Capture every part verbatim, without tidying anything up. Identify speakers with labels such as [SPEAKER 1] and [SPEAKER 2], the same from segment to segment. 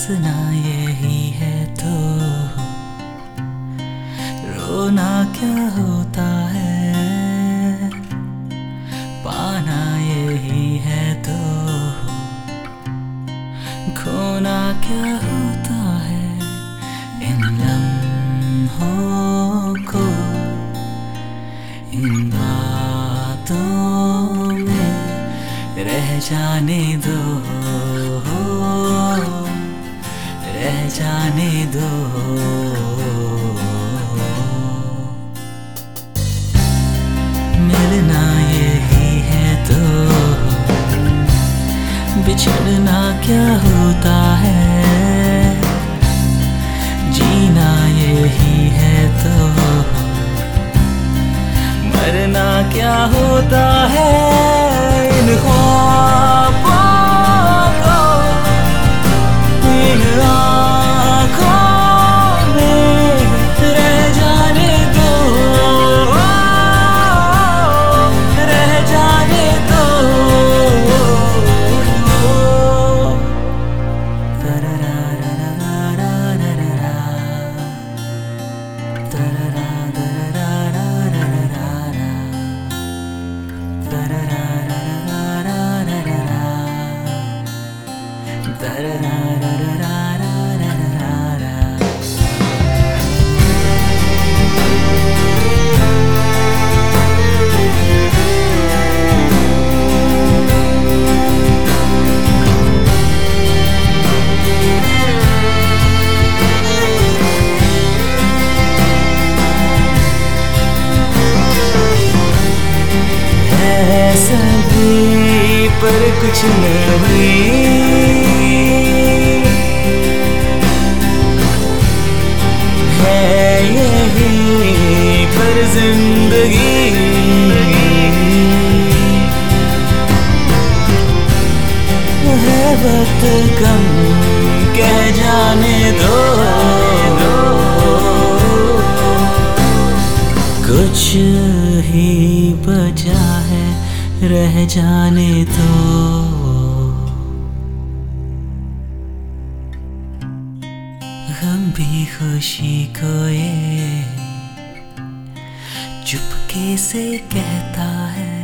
[SPEAKER 1] हंसना यही है तो रोना क्या होता है, पाना यही है तो खोना क्या होता है। इन लम्हों को इन बातों में रह जाने दो, रह जाने दो। मिलना यही है तो बिछड़ना क्या होता है, जीना यही है तो मरना क्या होता है। इन ख्वाबों को इन आँखों में रह जाने दो, रह जाने दो। सभी पर कुछ न हुई है यही पर जिंदगी, है वक्त कम कह जाने दो, कुछ ही बचा है रह जाने दो। गम भी खुशी को ये चुपके से कहता है,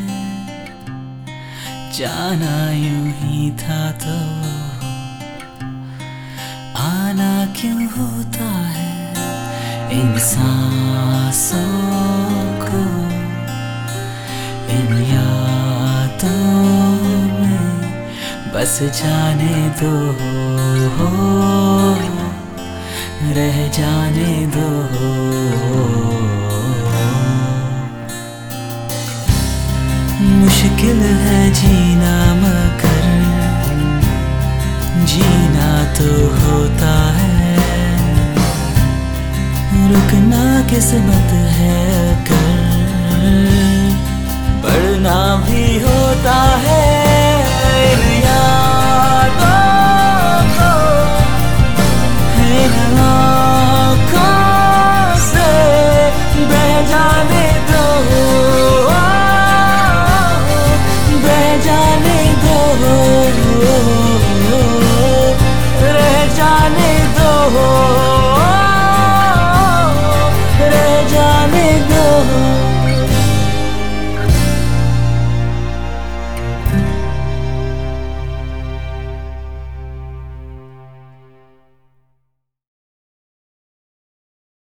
[SPEAKER 1] जाना यूं ही था तो आना क्यों होता है। इन सांसों को इन यादों में बस जाने दो, रह जाने दो। मुश्किल है जीना मगर जीना तो होता है, रुकना किस्मत है अगर पढ़ना भी होता है।